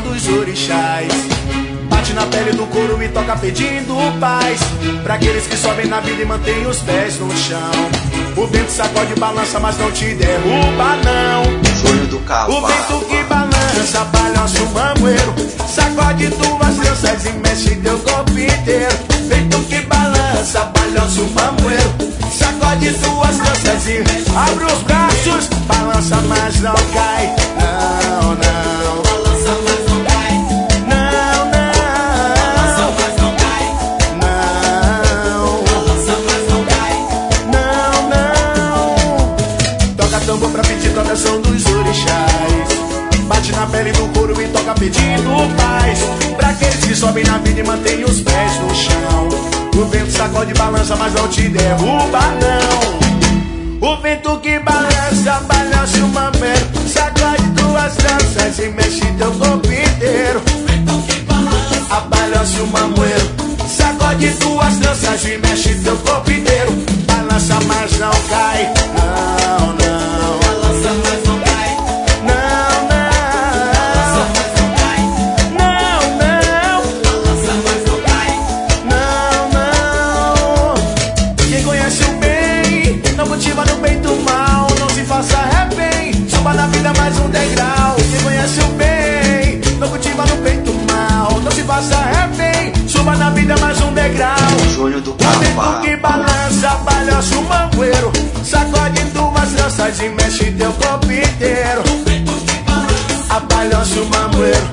dos orixás. Bate na pele do couro e toca pedindo paz pra aqueles que sobem na vida e mantêm os pés no chão. O vento sacode e balança, mas não te derruba não. Sonho do cavalo. O vento que balança, balança o mamoeiro, sacode tuas tranças e mexe teu corpo inteiro. Vento que balança, balança o mamoeiro, sacode tuas tranças e abre os braços, balança mas não cai. Não, não. Balança mas não cai. Não, não. Balança mas não cai. Não. Balança mas não cai. Não, não. Toca tambor pra pedir proteção dos orixás. Bate na pele do couro e toca pedindo paz pra aqueles que sobem na vida e mantêm os pés no chão. O vento sacode e balança, mas não te derruba não. O vento que balança, balança o mameiro, sacode tuas tranças e mexe teu corpo inteiro. O vento que balança, Balança o mamoeiro, sacode tuas tranças e mexe teu corpo inteiro. Balança, mas não cai. Não, não. balança mas não cai. Não, Balança não. mas não cai. Não, não. Balança mas não cai. Não, não. Quem conhece o bem não cultiva no peito mal. Não se faça refém, suba na vida mais um degrau. Quem conhece o bem não cultiva no peito mal. Não se faça refém, suba na vida mais um degrau. Sonho do O vento cavalo. que balança, balança o mamoeiro, sacode tuas tranças e mexe teu corpo inteiro. O vento que balança, Balança o mamoeiro,